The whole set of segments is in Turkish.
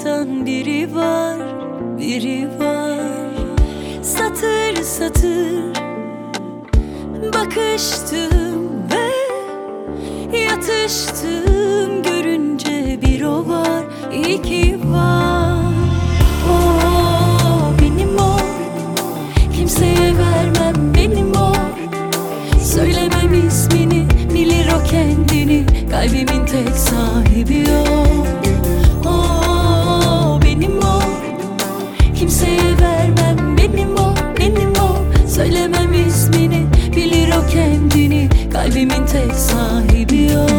uzaktan biri var, biri var. Satır satır bakıştım ve yatıştım, görünce bir o var, iki var. O benim o, kimseye vermem benim o. Söylemem ismini, bilir o kendini, kalbimin tek sahibi o. O benim o, kimseye vermem benim o, benim o. Söylemem ismini, bilir o kendini, kalbimin tek sahibi o.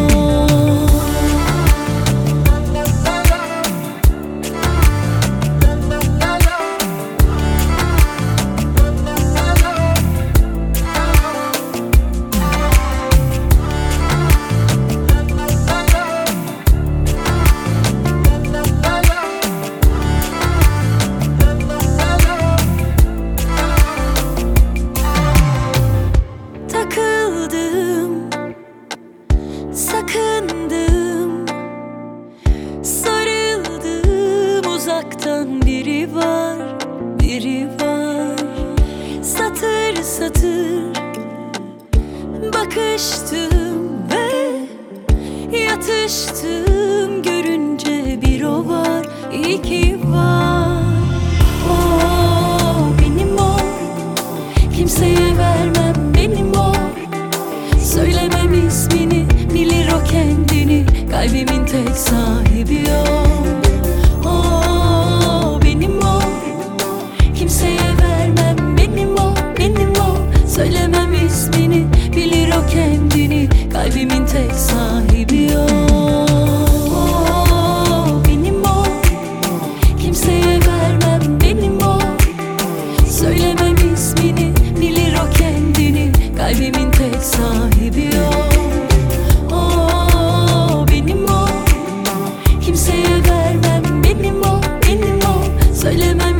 Sakındım, sarıldım, uzaktan biri var, biri var. Satır satır bakıştım ve yatıştım, görünce bir o var, iki var. O benim o, kimseye vermem benim o. Söylemem ismini, bilir o kendini, kalbimin tek sahibi o. O benim o, kimseye vermem benim o, benim o. Söylemem ismini, bilir o kendini, kalbimin tek sahibi o. O benim o, kimseye vermem benim o. Söylemem ismini, bilir o kendini, kalbimin tek sahibi o. O benim o, kimseye vermem benim o, benim o. Söylemem